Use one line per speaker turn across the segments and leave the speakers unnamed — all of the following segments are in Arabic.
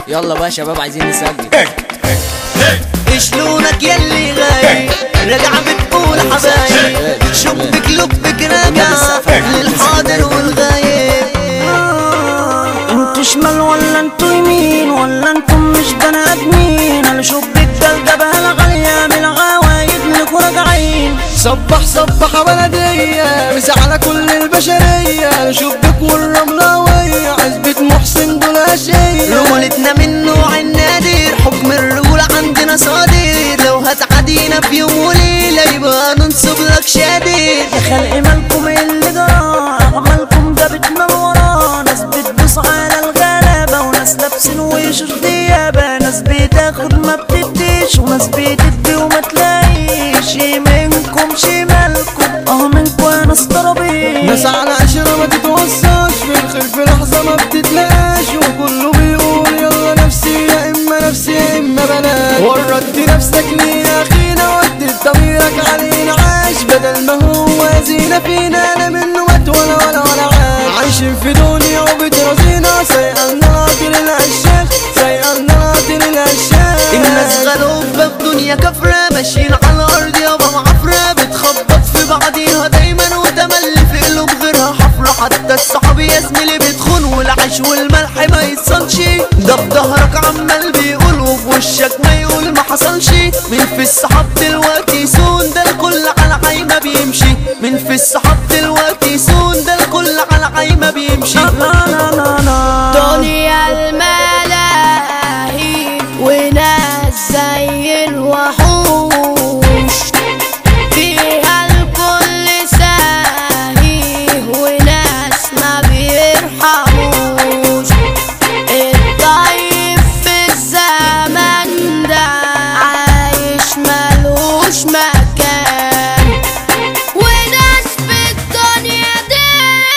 يلا بقى يا شباب عايزين نسجل.
شلونك يلي غايب راجعة بتقول حبايب شبك لبك راجع للحاضر والغايب.
انتوا شمال ولا انتوا يمين ولا انتم مش بني ادمين؟ انا شبك دلدبة الغالية من الغوايد لكوا راجعين.
صبح صبح بلدية مسا على كل البشرية شبك والرملاوية عزبة محسن دول اشية. رملتنا من نوع النادر حكم الرجولة عندنا صادر لو هتعدينا في يوم وليلة يبقى ننصب لك شادر.
يا خلق مالكم اللي جرى عملكم جابتنا لورا ناس بتبص على الغلابة وناس لابسين وشوش ديابة ناس بتاخد ما بتديش وناس بتدي وما تلاقيش منكم شمالكم منكم يا ناس ضربين.
ناس على عشرة ما تتوصاش في الخير في لحظة ما بتتلاقاش وكله بيقول يلا نفسي يا اما نفسي يا اما بلاش. وردت نفسك ليه يا اخينا ودت ضميرك علينا عاش بدل ما هو زينة فينا لا منه مات ولا عاش. عايشين في دنيا وبترازينا سيئنا ناطر العشاق سيئنا ناطر العشاق. الناس غلوبة في دنيا كفرة ماشيين على الارض يابا معفرة بتخبط في بعضيها دايما وتملي في قلوب غيرها حفرة. حتى الصحاب يا زميلي بتخون والعيش والملح ما يتصلش ده في ظهرك عمال بيقول وفي وشك ما يقول ما حصلش. مين في الصحاب دلوقتي يسون ده الكل على عايمة بيمشي. مين في الصحاب دلوقتي يسون ده الكل على عايمة بيمشي.
دنيا الملاهي وناس زي الوحوش فيها الكل ساهي وناس ما بيرحموش. الضعيف في الزمن ده عايش ملوش مكان وناس في الدنيا دي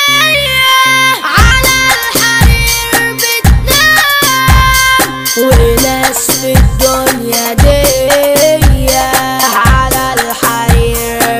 على الحرير بتنام. وناس في الدنيا دي على الحرير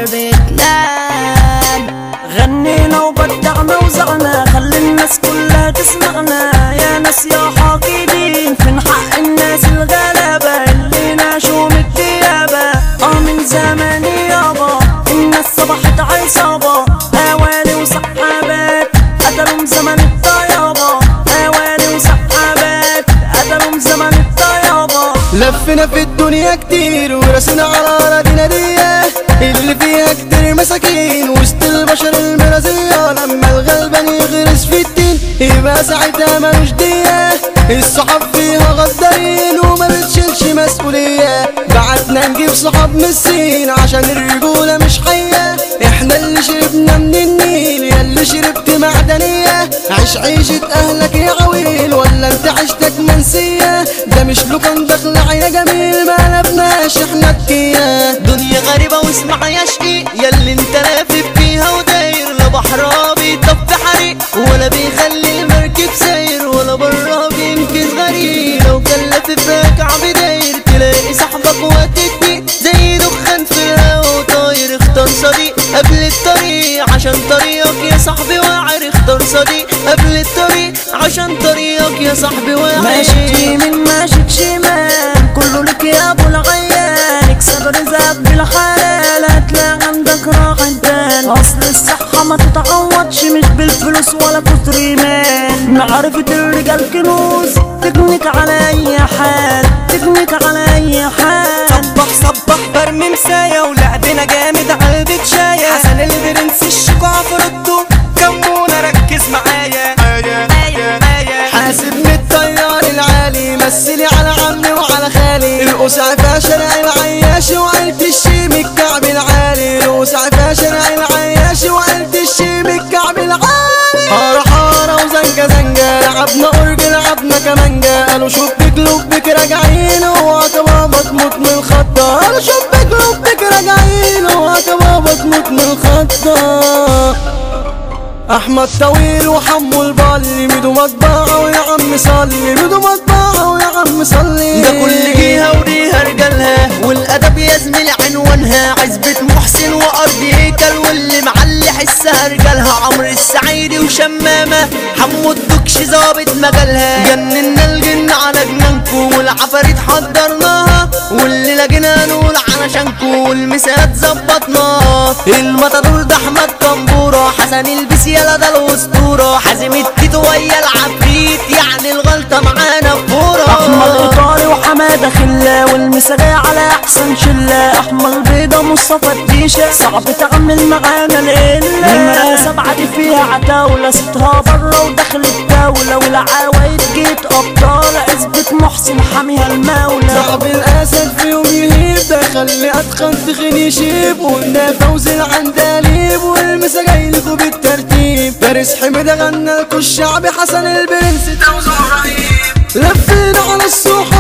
بتنام.
غنينا وبدعنا وزعنا خلي الناس كلها تسمعنا يا ناس يا حاقدين فين حق الناس الغلابة اللي نعشوا من الديابة. من زمان يابا الناس صبحت عصابة اوالي وسحابات قتلوا زمن الطيابة اوالي وسحابات قتلوا زمن الطيابة.
لفنا في الدنيا كتير ورسنا على أراضينا دي اللي فيها كتير مساكين وسط البشر المرازية. لما الغلبان يغرس في الدين يبقى ساعتها ملوش دية. الصحاب فيها غدارين وما بتشيلش مسؤولية. بعتنا نجيب صحاب من الصين عشان الرجولة مش حية. احنا اللي شربنا من النيل يا اللي شربت معدنية. عيش عيشة اهلك يا عويل ولا انت عيشتك منسية. ده مش لوكان دخلع يا جميل ما لبناش احنا الكية. دنيا غريبة واسمع يا شقيق ياللي انت لافف فيها وداير لا بحرها بيطفي حريق ولا بيخلي المركب ساير ولا برا بينكس غريب. لو كان لافف راكع بداير تلاقي صاحبك وتدي زي دخان في الهوا وطاير. اختار صديق قبل الطريق عشان طريقك يا صاحبي واعر. اختار صديق قبل الطريق عشان طريقك يا صاحبي واعر.
ماشي يمين ماشي شمال كله لك يا ابو العيال. اكسب رزقك بالحلال هتلاقي عندك راحة بال. اصل الصحة ما تتعوضش مش بالفلوس ولا كتر ايمان. معرفة الرجال كنوز تغنيك على اي حال تغنيك على اي حال.
صبح صبح برمي مسايا ولعبنا جامد علبة شاية. حسن البرنس الشيكو عفرته كمونة ركز معايا. حاسب من الطيار العالي مثلي على عمي وعلى خالي. القسع فيها شارع العياش وعيلة الشيم الكعب العالي. القسع فيها شارع العياش وعيلة الشيم الكعب العالي. حارة حارة وزنجة زنجة لعبنا أورج لعبنا كمانجة. قالوا شبك لبك راجعين وعتبابا تموت من الخطة. قالوا شبك لبك راجعين وعتبابا تموت من الخطة. احمد طويل وحمو البالي ميدو مطبعه ويا عم صلي ميدو مطبعه ويا عم صلي. ده كل جهه وليها رجالها والادب يا زميلي عنوانها. عزبة محسن وارض هيكل واللي معلي حسها رجالها. عمرو السعيدي وشمامه حمو الدكش ظابط مجالها. جننا الجن جايين على جنانكو والعفاريت حضرناها واللي لقينا نقول علشانكو والمسات ظبطناها. المطادور ده احمد كمبوره، حسن البس يلا ده الاسطوره، حازم التيتو ويا العفريت يعني الغلطه معانا بفوره.
احمد ايطالي وحماده خله والمساجي على احسن شله، احمد بيضه مصطفى الديشه صعب تعمل معانا القله. نمره 7 دي فيها عتاوله، ستها بره وداخل الدوله، والعوايد جيت ابطال عزبة محسن حاميها المولى.
صعب الاسد فيهم يهيب، ده خلي اتخن تخن يشيب، وده فوز العندليب والمسا جايلكوا بالترتيب. فارس حميدة غنى لكوا الشعبي، حسن البرنس توزع رهيب. لفينا على السوق